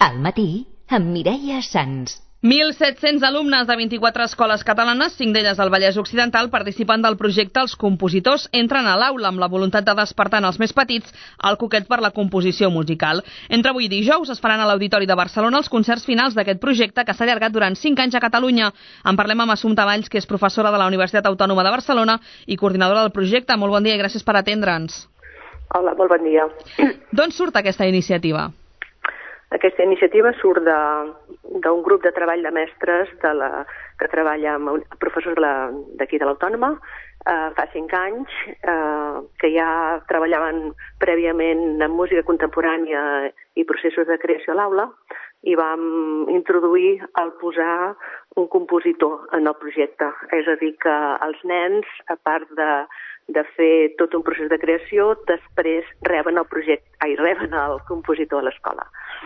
Al matí, amb Mireia Sans. 1.700 alumnes de 24 escoles catalanes, 5 d'elles al Vallès Occidental, participen del projecte Els Compositors entren a l'aula amb la voluntat de despertar en els més petits el coquet per la composició musical. Entre avui i dijous es faran a l'Auditori de Barcelona els concerts finals d'aquest projecte que s'ha allargat durant 5 anys a Catalunya. En parlem amb Assumpta Valls, que és professora de la Universitat Autònoma de Barcelona i coordinadora del projecte. Molt bon dia i gràcies per atendre'ns. Hola, molt bon dia. D'on surt aquesta iniciativa? Aquesta iniciativa surt d'un grup de treball de mestres que treballa amb professors d'aquí de l'Autònoma fa 5 anys, que ja treballaven prèviament en música contemporània i processos de creació a l'aula, i vam introduir el posar un compositor en el projecte. És a dir, que els nens, a part de fer tot un procés de creació, després reben el compositor a l'escola.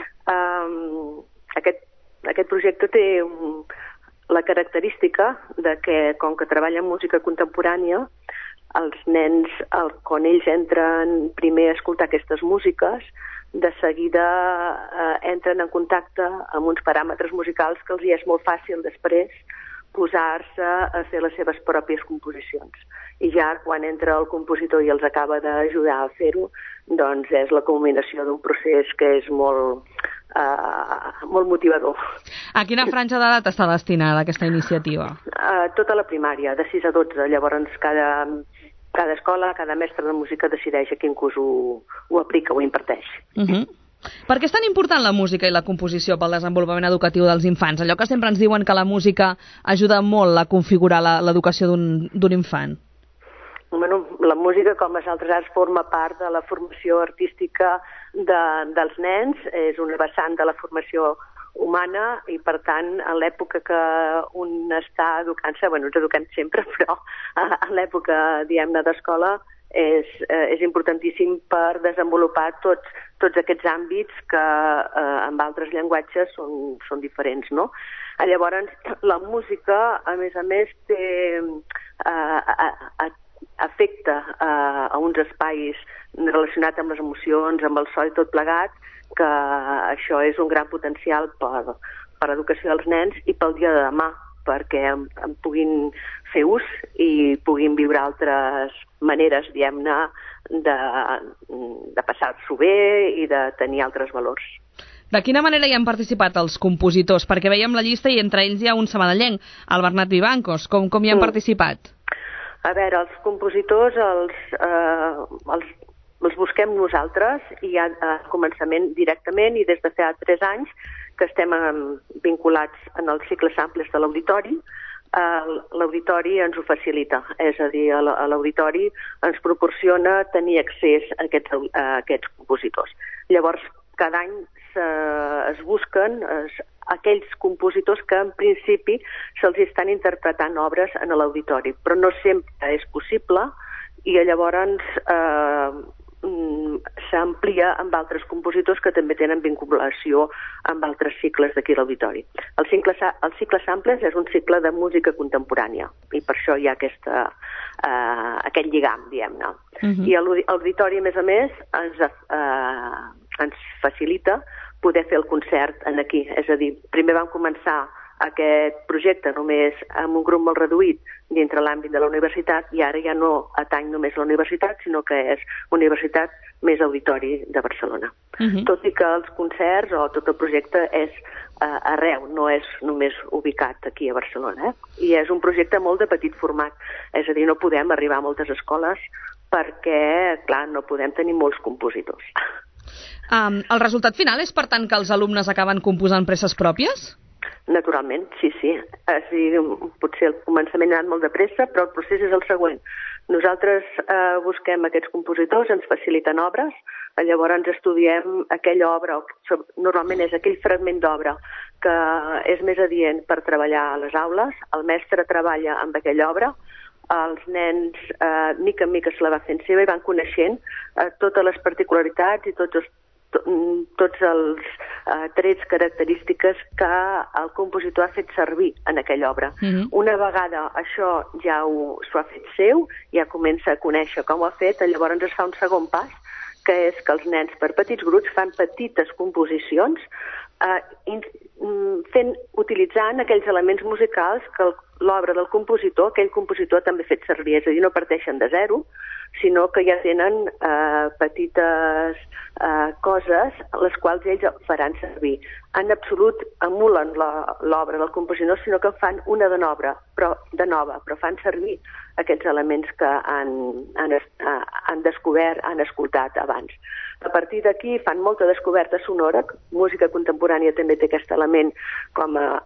Aquest projecte té la característica de que, com que treballa en música contemporània, els nens, quan ells entren primer a escoltar aquestes músiques, de seguida entren en contacte amb uns paràmetres musicals que els hi és molt fàcil després posar-se a fer les seves pròpies composicions. I ja quan entra el compositor i els acaba d'ajudar a fer-ho, doncs és la culminació d'un procés que és molt motivador. A quina franja d'edat està destinada aquesta iniciativa? Tota la primària, de 6 a 12. Llavors cada escola, cada mestre de música decideix a quin curs ho aplica o imparteix. Per què és tan important la música i la composició pel desenvolupament educatiu dels infants? Allò que sempre ens diuen que la música ajuda molt a configurar l'educació d'un infant. Bueno, la música, com les altres arts, forma part de la formació artística dels nens, és una vessant de la formació humana i, per tant, en l'època que un està educant-se, bueno, ens eduquem sempre, però a l'època, diguem-ne, d'escola, és importantíssim per desenvolupar tots aquests àmbits que amb altres llenguatges són diferents, no? Llavors, la música, a més, afecta a uns espais relacionats amb les emocions, amb el so i tot plegat, que això és un gran potencial per l'educació dels nens i pel dia de demà, perquè en puguin fer ús i puguin viure altres maneres, diguem-ne, de passar-s'ho bé i de tenir altres valors. De quina manera hi han participat els compositors? Perquè veiem la llista i entre ells hi ha un sabadellenc, el Bernat Vivancos. Com hi han participat? A veure, els compositors els busquem nosaltres i ja a començament directament i des de fa 3 anys que estem vinculats en el cicle Samples de l'Auditori. L'Auditori ens ho facilita, és a dir, l'Auditori ens proporciona tenir accés a aquests compositors. Llavors, cada any es busquen aquells compositors que en principi se'ls estan interpretant obres en l'auditori, però no sempre és possible i llavors s'amplia amb altres compositors que també tenen vinculació amb altres cicles d'aquí a l'auditori. El cicle Samples és un cicle de música contemporània i per això hi ha aquest lligam, diguem-ne. I l'auditori, a més, ens facilita poder fer el concert aquí. És a dir, primer vam començar aquest projecte només amb un grup molt reduït dintre l'àmbit de la universitat i ara ja no atany només la universitat, sinó que és Universitat més Auditori de Barcelona. Tot i que els concerts o tot el projecte és arreu, no és només ubicat aquí a Barcelona. I és un projecte molt de petit format, és a dir, no podem arribar a moltes escoles perquè, clar, no podem tenir molts compositors. El resultat final és, per tant, que els alumnes acaben composant peces pròpies? Naturalment, sí. Potser al començament ha anat molt de pressa, però el procés és el següent. Nosaltres busquem aquests compositors, ens faciliten obres, llavors estudiem aquella obra, normalment és aquell fragment d'obra que és més adient per treballar a les aules, el mestre treballa amb aquella obra, els nens mica en mica se la va fent seva i van coneixent totes les particularitats i tots els trets característiques que el compositor ha fet servir en aquella obra. Una vegada això ja s'ho ha fet seu, ja comença a conèixer com ho ha fet, llavors es fa un segon pas, que és que els nens per petits grups fan petites composicions utilitzant aquells elements musicals que l'obra del compositor, aquell compositor també ha fet servir, és a dir, no parteixen de zero, sinó que ja tenen petites coses les quals ells faran servir. En absolut emulen l'obra del compositor, sinó que fan una de nova, però fan servir aquests elements que han descobert, han escoltat abans. A partir d'aquí fan molta descoberta sonora, música contemporània també té aquest element com a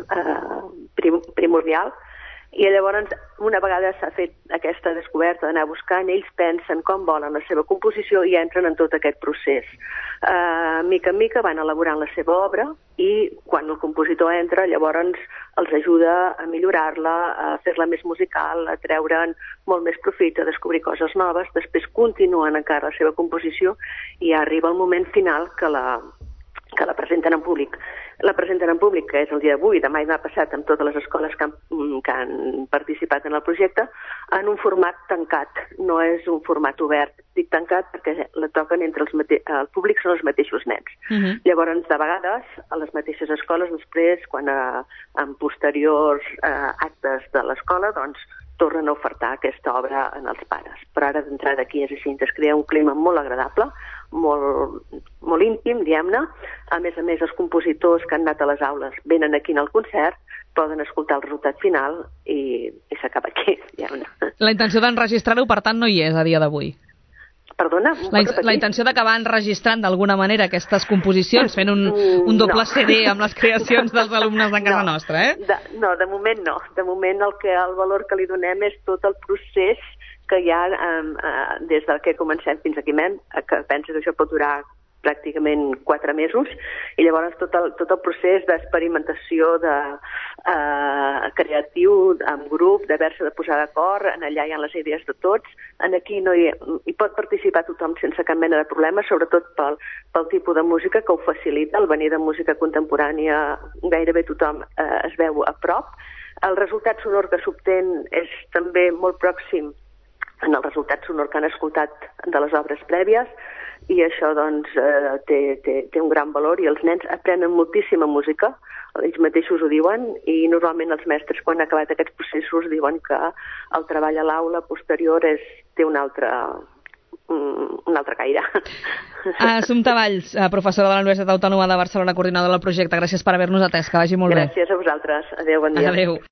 primordial, i llavors una vegada s'ha fet aquesta descoberta d'anar buscant, ells pensen com volen la seva composició i entren en tot aquest procés. Mica en mica van elaborant la seva obra i quan el compositor entra llavors els ajuda a millorar-la, a fer-la més musical, a treure'n molt més profit, a descobrir coses noves, després continuen encara la seva composició i arriba el moment final que la presenten en públic. La presenten en públic, que és el dia d'avui, demà i demà passat, amb totes les escoles que han participat en el projecte, en un format tancat, no és un format obert. Dic tancat perquè la toquen entre el públic són els mateixos nens. Llavors, de vegades, a les mateixes escoles, després, quan en posteriors actes de l'escola, doncs, tornen a ofertar aquesta obra en els pares. Però ara d'entrada aquí és així, es crea un clima molt agradable, molt íntim, diguem-ne. A més, els compositors que han anat a les aules venen aquí en el concert, poden escoltar el resultat final i s'acaba aquí, diguem-ne. La intenció d'enregistrar-ho, per tant, no hi és a dia d'avui. Perdona? La intenció d'acabar enregistrant d'alguna manera aquestes composicions, fent un doble CD amb les creacions dels alumnes de casa nostra, eh? No, de moment no. De moment el valor que li donem és tot el procés que hi ha des del que comencem fins aquí, que penso que això pot durar pràcticament 4 mesos, i llavors tot el procés d'experimentació creatiu amb grup, d'haver-se de posar d'acord, allà hi ha les idees de tots, aquí no hi pot participar tothom sense cap mena de problema, sobretot pel tipus de música que ho facilita, el venir de música contemporània, gairebé tothom es veu a prop. El resultat sonor que s'obtén és també molt pròxim en el resultat sonor que han escoltat de les obres prèvies, i això doncs té un gran valor i els nens aprenen moltíssima música, ells mateixos ho diuen, i normalment els mestres quan han acabat aquests processos diuen que el treball a l'aula posterior té un altre caire. Assumpta Valls, professora de la Universitat Autònoma de Barcelona, coordinadora del projecte, gràcies per haver-nos atès, que vagi molt bé. Gràcies a vosaltres, adéu, bon dia. Adéu.